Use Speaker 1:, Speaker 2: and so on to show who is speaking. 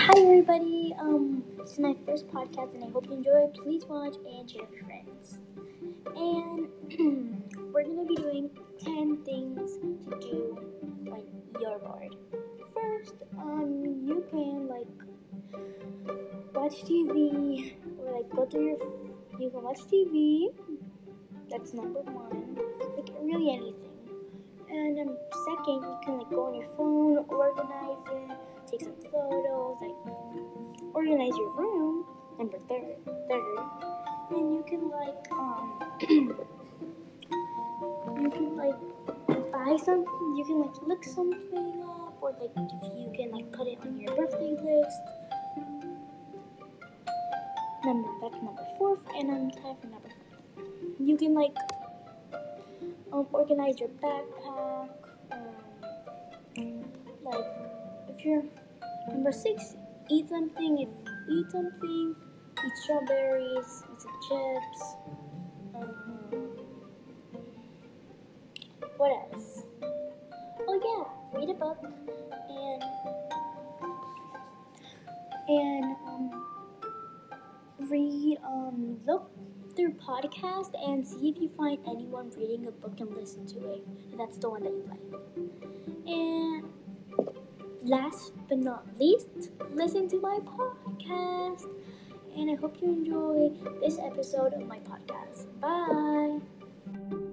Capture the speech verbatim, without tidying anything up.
Speaker 1: Hi everybody, um, this is my first podcast and I hope you enjoy. Please watch and share with your friends. And we're gonna be doing ten things to do when you're bored. First, um, you can like watch T V or like go to your, you can watch T V, that's number one, like really anything. And um, second, you can like go on your phone, organize it, take some photos, like organize your room. Number third, third, and you can like um, you can like buy something. You can like look something up, or like if you can like put it on your birthday list. Number that's number four, and I'm time for number five. You can like um organize your backpack. Um, like if you're number six, eat something. If you eat something, eat strawberries, eat some chips. Um, what else? Oh yeah, read a book and and um, read um look through podcast and see if you find anyone reading a book and listen to it. If that's the one that you like. And last but not least, listen to my podcast. And I hope you enjoy this episode of my podcast. Bye.